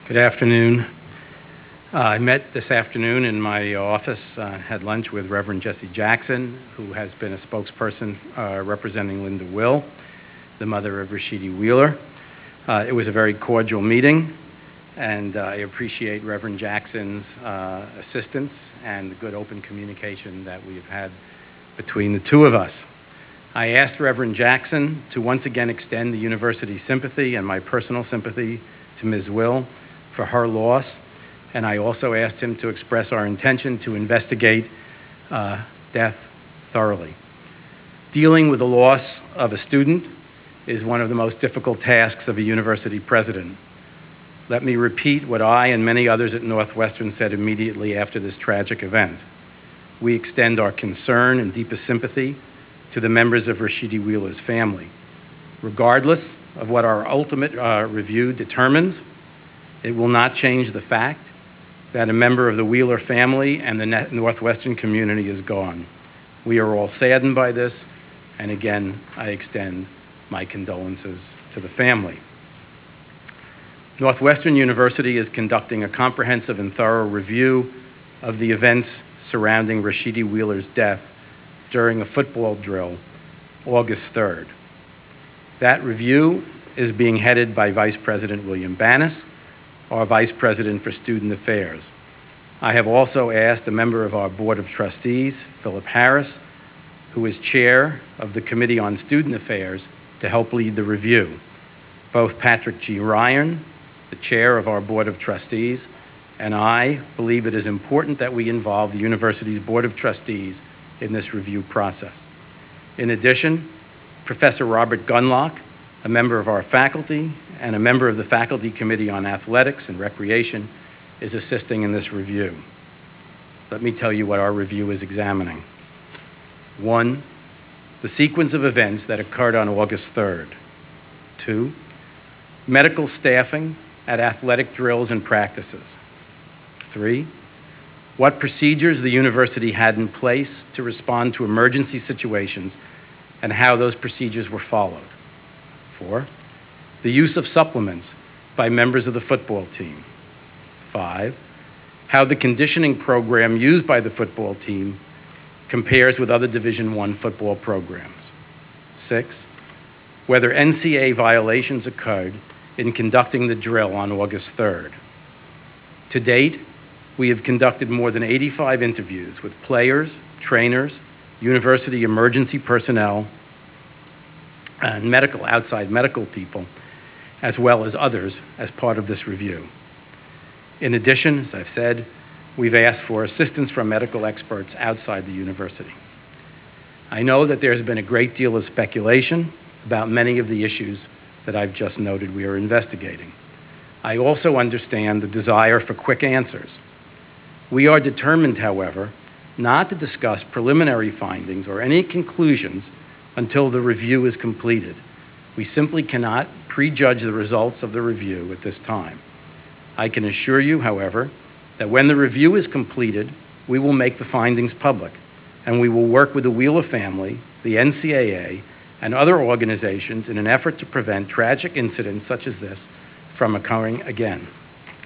Good afternoon. I met this afternoon in my office, had lunch with Reverend Jesse Jackson, who has been a spokesperson representing Linda Will, the mother of Rashidi Wheeler. It was a very cordial meeting, and I appreciate Reverend Jackson's assistance and the good open communication that we have had between the two of us. I asked Reverend Jackson to once again extend the university's sympathy and my personal sympathy to Ms. Will for her loss, and I also asked him to express our intention to investigate death thoroughly. Dealing with the loss of a student is one of the most difficult tasks of a university president. Let me repeat what I and many others at Northwestern said immediately after this tragic event. We extend our concern and deepest sympathy to the members of Rashidi Wheeler's family. Regardless of what our ultimate review determines, it will not change the fact that a member of the Wheeler family and the Northwestern community is gone. We are all saddened by this, and again, I extend my condolences to the family. Northwestern University is conducting a comprehensive and thorough review of the events surrounding Rashidi Wheeler's death during a football drill, August 3rd. That review is being headed by Vice President William Banas, our Vice President for Student Affairs. I have also asked a member of our Board of Trustees, Philip Harris, who is chair of the Committee on Student Affairs, to help lead the review. Both Patrick G. Ryan, the chair of our Board of Trustees, and I believe it is important that we involve the university's Board of Trustees in this review process. In addition, Professor Robert Gunlock, a member of our faculty and a member of the Faculty Committee on Athletics and Recreation, is assisting in this review. Let me tell you what our review is examining. 1, the sequence of events that occurred on August 3rd. 2, medical staffing at athletic drills and practices. 3, what procedures the university had in place to respond to emergency situations and how those procedures were followed. 4, the use of supplements by members of the football team. 5, how the conditioning program used by the football team compares with other Division I football programs. 6, whether NCAA violations occurred in conducting the drill on August 3rd. To date, we have conducted more than 85 interviews with players, trainers, university emergency personnel, and outside medical people, as well as others as part of this review. In addition, as I've said, we've asked for assistance from medical experts outside the university. I know that there's been a great deal of speculation about many of the issues that I've just noted we are investigating. I also understand the desire for quick answers. We are determined, however, not to discuss preliminary findings or any conclusions until the review is completed. We simply cannot prejudge the results of the review at this time. I can assure you, however, that when the review is completed, we will make the findings public, and we will work with the Wheeler family, the NCAA, and other organizations in an effort to prevent tragic incidents such as this from occurring again.